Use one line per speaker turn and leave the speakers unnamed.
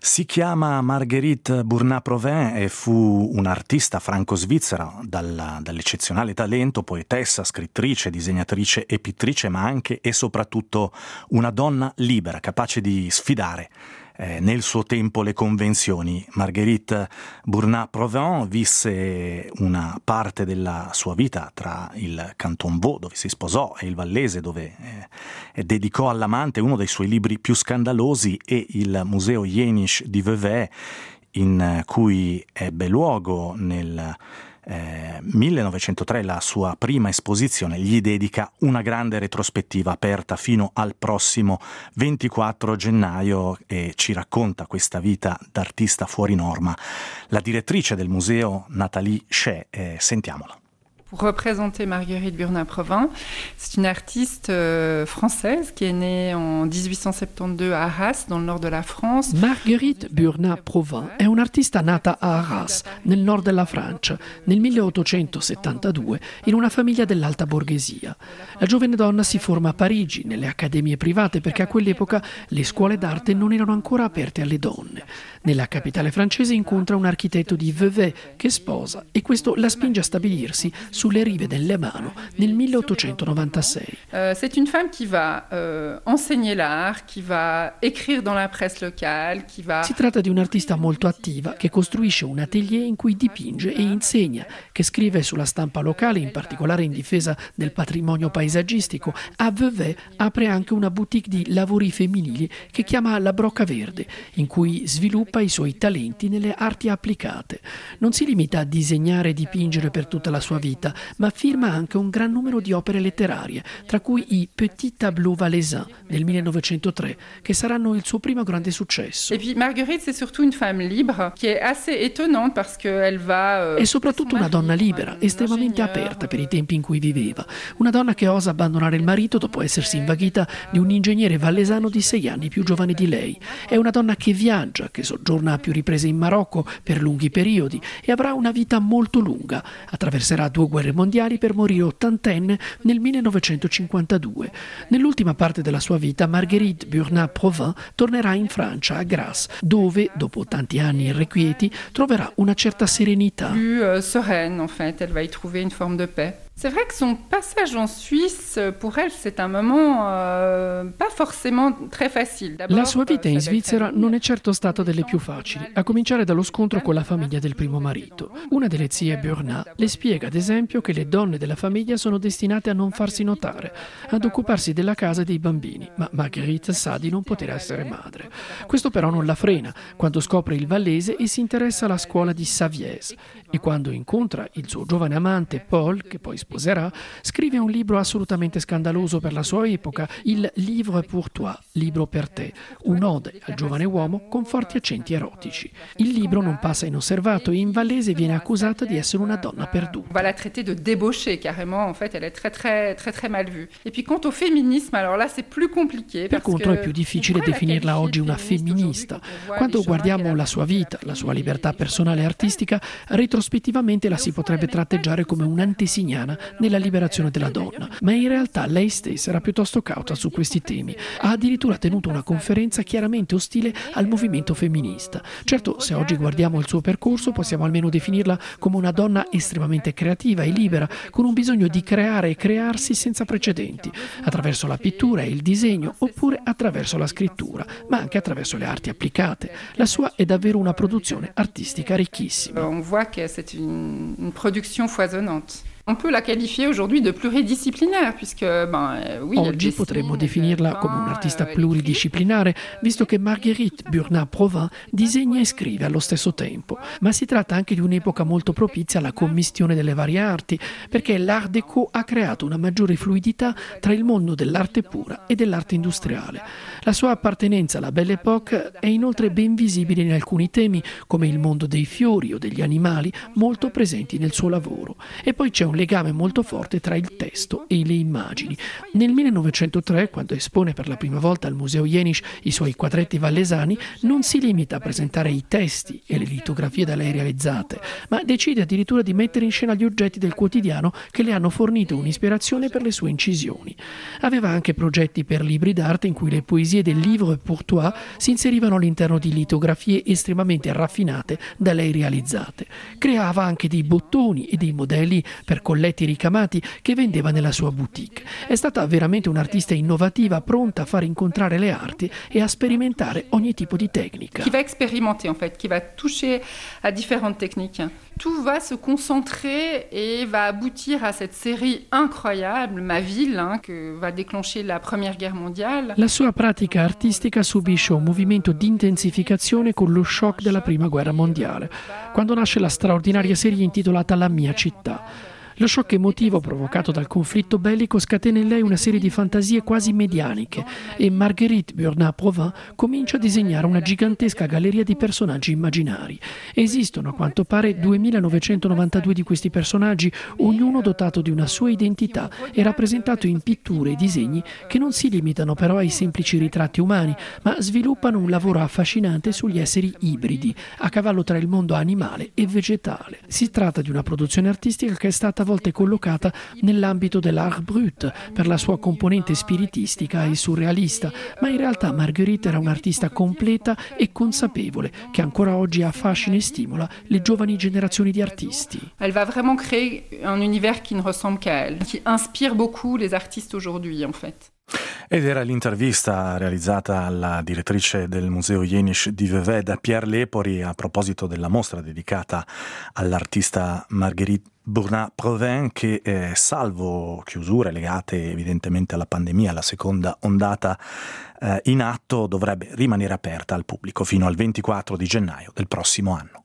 Si chiama Marguerite Bourna-Provin e fu un'artista franco-svizzera dall'eccezionale talento, poetessa, scrittrice, disegnatrice e pittrice, ma anche e soprattutto una donna libera, capace di sfidare nel suo tempo le convenzioni. Marguerite Bourna-Provin visse una parte della sua vita tra il Canton Vaud, dove si sposò, e il Vallese, dove dedicò all'amante uno dei suoi libri più scandalosi, e il museo Jenisch di Vevey, in cui ebbe luogo nel 1903 la sua prima esposizione, gli dedica una grande retrospettiva aperta fino al prossimo 24 gennaio e ci racconta questa vita d'artista fuori norma la direttrice del museo Nathalie Shea. Sentiamola.
Pour représenter Marguerite Bourna-Provin, c'est une artiste française qui est née en 1872 à Arras, dans le nord de la France.
Marguerite Bourna-Provin è un'artista nata a Arras, nel nord della Francia, nel 1872, in una famiglia dell'alta borghesia. La giovane donna si forma a Parigi, nelle accademie private, perché a quell'epoca le scuole d'arte non erano ancora aperte alle donne. Nella capitale francese incontra un architetto di Vevey che sposa, e questo la spinge a stabilirsi sulle rive del Lemano nel 1896.
C'est une femme qui va enseigner l'art, qui va écrire dans la presse locale, qui va...
Si tratta di un'artista molto attiva che costruisce un atelier in cui dipinge e insegna, che scrive sulla stampa locale, in particolare in difesa del patrimonio paesaggistico. A Vevey apre anche una boutique di lavori femminili che chiama La Brocca Verde, in cui sviluppa i suoi talenti nelle arti applicate. Non si limita a disegnare e dipingere per tutta la sua vita, ma firma anche un gran numero di opere letterarie, tra cui i Petits Tableaux Valaisans del 1903, che saranno il suo primo grande successo.
Et puis Marguerite, c'est surtout une femme libre qui est assez étonnante parce que elle va...
È soprattutto una donna libera, estremamente aperta per i tempi in cui viveva. Una donna che osa abbandonare il marito dopo essersi invaghita di un ingegnere vallesano di 6 anni più giovane di lei. È una donna che viaggia, che soggiorna a più riprese in Marocco per lunghi periodi e avrà una vita molto lunga. Attraverserà 2 guerre mondiali per morire ottantenne nel 1952. Nell'ultima parte della sua vita Marguerite Bourna-Provin tornerà in Francia, a Grasse, dove, dopo tanti anni irrequieti, troverà una certa serenità.
Plus sereine, en fait, elle va y trouver une forme de paix. C'est vrai que son passage en Suisse, pour elle, c'est un moment pas forcément très facile.
La sua vita in Svizzera non è certo stata delle più facili, a cominciare dallo scontro con la famiglia del primo marito. Una delle zie Bourna le spiega, ad esempio, che le donne della famiglia sono destinate a non farsi notare, ad occuparsi della casa e dei bambini, ma Marguerite sa di non poter essere madre. Questo però non la frena quando scopre il vallese e si interessa alla scuola di Savièse, e quando incontra il suo giovane amante Paul, che poi sposerà, scrive un libro assolutamente scandaloso per la sua epoca, il Livre pour toi, libro per te, un'ode al giovane uomo con forti accenti erotici. Il libro non passa inosservato e in vallese viene accusata di essere una donna perduta.
On va la traiter de débauchée, carrément, en fait, elle est très mal vue. Et puis quant au féminisme, alors là c'est plus compliqué.
Per contro è più difficile definirla oggi una femminista. Quando guardiamo la sua vita, la sua libertà personale e artistica, retrospettivamente la si potrebbe tratteggiare come un'antesignana nella liberazione della donna, ma in realtà lei stessa era piuttosto cauta su questi temi. Ha addirittura tenuto una conferenza chiaramente ostile al movimento femminista. Certo, se oggi guardiamo il suo percorso, possiamo almeno definirla come una donna estremamente creativa e libera, con un bisogno di creare e crearsi senza precedenti, attraverso la pittura e il disegno, oppure attraverso la scrittura, ma anche attraverso le arti applicate. La sua è davvero una produzione artistica ricchissima.
On voit que c'est une production foisonnante. On peut la qualifier aujourd'hui de pluridisciplinaire, puisque, oui,
oggi potremmo definirla come un'artista pluridisciplinare, visto che Marguerite Bourna-Provin disegna e scrive allo stesso tempo. Ma si tratta anche di un'epoca molto propizia alla commistione delle varie arti, perché l'Art déco ha creato una maggiore fluidità tra il mondo dell'arte pura e dell'arte industriale. La sua appartenenza alla Belle Époque è inoltre ben visibile in alcuni temi, come il mondo dei fiori o degli animali, molto presenti nel suo lavoro. E poi c'è una un legame molto forte tra il testo e le immagini. Nel 1903, quando espone per la prima volta al Museo Jenisch i suoi quadretti vallesani, non si limita a presentare i testi e le litografie da lei realizzate, ma decide addirittura di mettere in scena gli oggetti del quotidiano che le hanno fornito un'ispirazione per le sue incisioni. Aveva anche progetti per libri d'arte in cui le poesie del Livre pour toi si inserivano all'interno di litografie estremamente raffinate da lei realizzate. Creava anche dei bottoni e dei modelli per colletti ricamati che vendeva nella sua boutique. È stata veramente un'artista innovativa, pronta a far incontrare le arti e a sperimentare ogni tipo di tecnica.
Qui va expérimenter en fait, qui va toucher à différentes techniques. Tout va se concentrer et va aboutir à cette série incroyable, Ma ville, che va déclencher la Première Guerre mondiale.
La sua pratica artistica subisce un movimento di intensificazione con lo shock della Prima Guerra mondiale, quando nasce la straordinaria serie intitolata La mia città. Lo shock emotivo provocato dal conflitto bellico scatena in lei una serie di fantasie quasi medianiche e Marguerite Burnat-Provins comincia a disegnare una gigantesca galleria di personaggi immaginari. Esistono a quanto pare 2992 di questi personaggi, ognuno dotato di una sua identità e rappresentato in pitture e disegni che non si limitano però ai semplici ritratti umani, ma sviluppano un lavoro affascinante sugli esseri ibridi, a cavallo tra il mondo animale e vegetale. Si tratta di una produzione artistica che è stata a volte collocata nell'ambito dell'art brut per la sua componente spiritistica e surrealista, ma in realtà Marguerite era un'artista completa e consapevole che ancora oggi affascina e stimola le giovani generazioni di artisti.
Elle va vraiment créer un univers qui ne ressemble qu'à elle, qui inspire beaucoup les artistes aujourd'hui en fait.
Ed era l'intervista realizzata alla direttrice del Museo Jenisch di Vevey da Pierre Lepori a proposito della mostra dedicata all'artista Marguerite Burnat-Provins che, salvo chiusure legate evidentemente alla pandemia, alla seconda ondata in atto, dovrebbe rimanere aperta al pubblico fino al 24 di gennaio del prossimo anno.